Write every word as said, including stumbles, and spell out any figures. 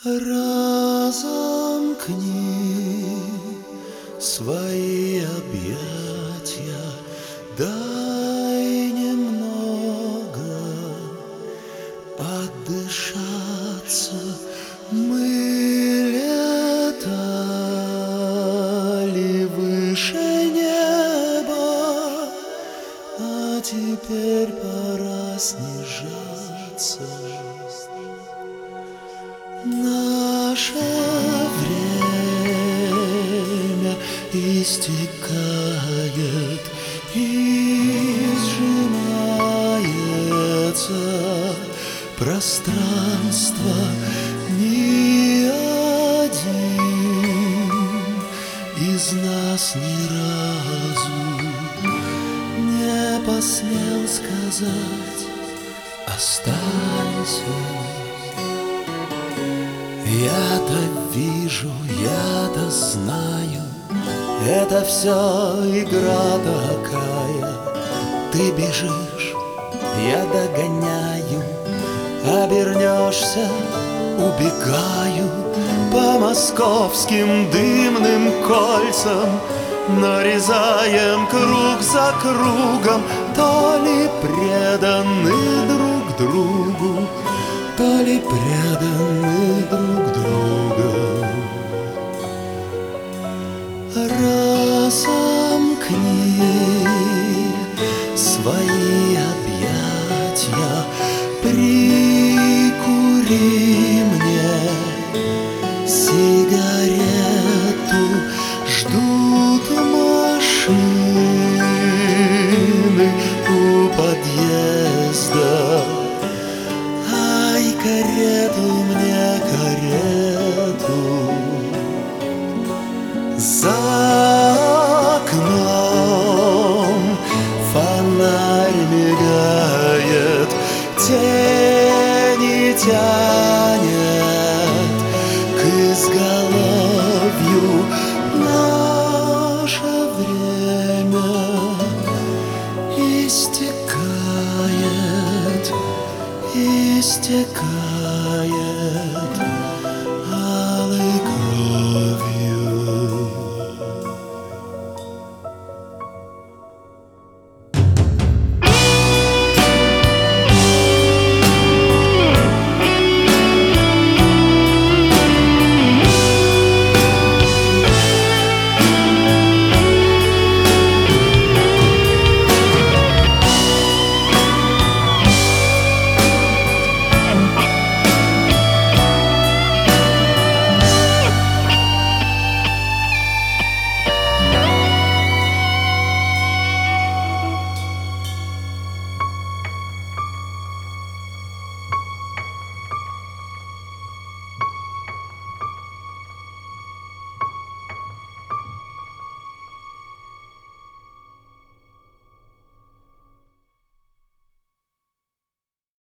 Разомкни свои объятия, дай немного отдышаться. Мы летали выше неба, а теперь пора снижаться. Наше время истекает и сжимается пространство. Ни один из нас ни разу не посмел сказать «останься». Я-то вижу, я-то знаю, это все игра такая. Ты бежишь, я догоняю, обернешься, убегаю по московским дымным кольцам. Нарезаем круг за кругом, то ли преданы друг другу, то ли преданы друг другу. Разомкни свои объятия, прикури мне сигарету. Ждут машины у подъезда. Ай, карету мне, карету. За окном фонарь мигает, тени тянет к изголовью. Наше время истекает, истекает.